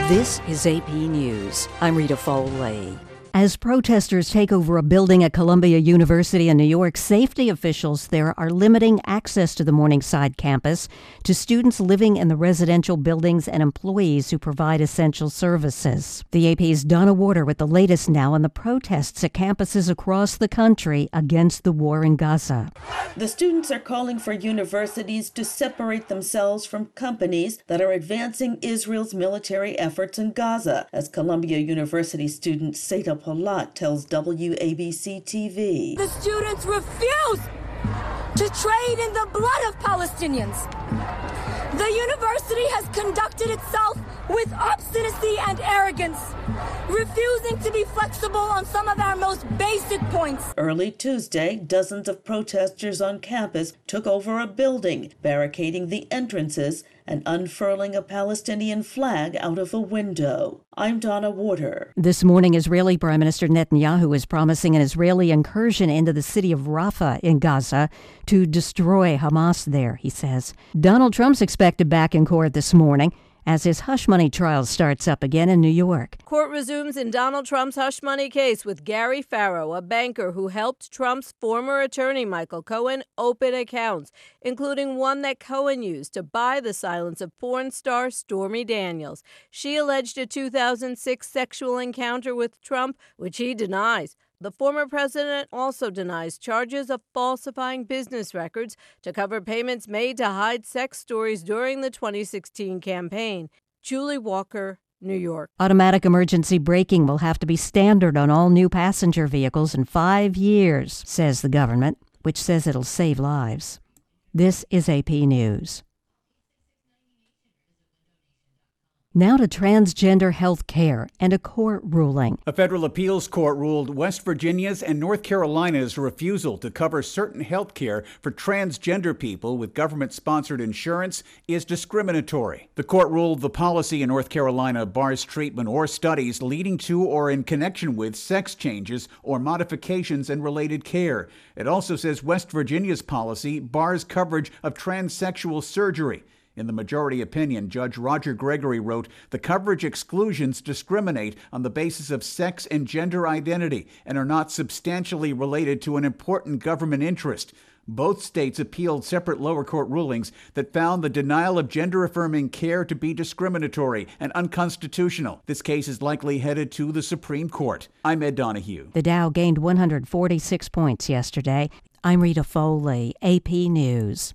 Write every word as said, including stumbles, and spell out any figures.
This is A P News. I'm Rita Foley. As protesters take over a building at Columbia University in New York, safety officials there are limiting access to the Morningside campus to students living in the residential buildings and employees who provide essential services. The A P's Donna Warder with the latest now on the protests at campuses across the country against the war in Gaza. The students are calling for universities to separate themselves from companies that are advancing Israel's military efforts in Gaza, as Columbia University student Seda Polat tells W A B C T V. The students refuse to trade in the blood of Palestinians. The university has conducted itself with obstinacy and arrogance, refusing to be flexible on some of our most basic points. Early Tuesday, dozens of protesters on campus took over a building, barricading the entrances and unfurling a Palestinian flag out of a window. I'm Donna Warder. This morning, Israeli Prime Minister Netanyahu is promising an Israeli incursion into the city of Rafah in Gaza to destroy Hamas there, he says. Donald Trump's expected back in court this morning as his hush money trial starts up again in New York. Court resumes in Donald Trump's hush money case with Gary Farrow, a banker who helped Trump's former attorney Michael Cohen open accounts, including one that Cohen used to buy the silence of porn star Stormy Daniels. She alleged a two thousand six sexual encounter with Trump, which he denies. The former president also denies charges of falsifying business records to cover payments made to hide sex stories during the twenty sixteen campaign. Julie Walker, New York. Automatic emergency braking will have to be standard on all new passenger vehicles in five years, says the government, which says it'll save lives. This is A P News. Now to transgender health care and a court ruling. A federal appeals court ruled West Virginia's and North Carolina's refusal to cover certain health care for transgender people with government-sponsored insurance is discriminatory. The court ruled the policy in North Carolina bars treatment or studies leading to or in connection with sex changes or modifications and related care. It also says West Virginia's policy bars coverage of transsexual surgery. In the majority opinion, Judge Roger Gregory wrote, the coverage exclusions discriminate on the basis of sex and gender identity and are not substantially related to an important government interest. Both states appealed separate lower court rulings that found the denial of gender-affirming care to be discriminatory and unconstitutional. This case is likely headed to the Supreme Court. I'm Ed Donahue. The Dow gained one hundred forty-six points yesterday. I'm Rita Foley, A P News.